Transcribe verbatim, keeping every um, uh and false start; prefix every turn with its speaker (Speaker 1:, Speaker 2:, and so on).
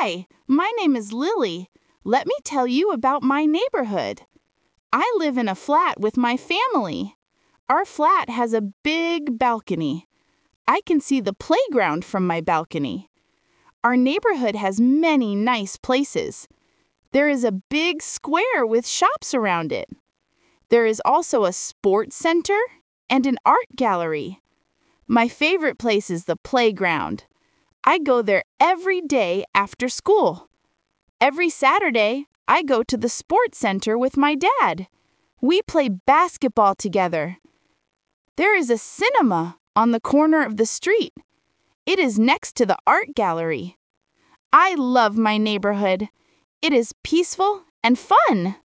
Speaker 1: Hi, my name is Lily. Let me tell you about my neighborhood. I live in a flat with my family. Our flat has a big balcony. I can see the playground from my balcony. Our neighborhood has many nice places. There is a big square with shops around it. There is also a sports center and an art gallery. My favorite place is the playground. I go there every day after school. Every Saturday, I go to the sports center with my dad. We play basketball together. There is a cinema on the corner of the street. It is next to the art gallery. I love my neighborhood. It is peaceful and fun.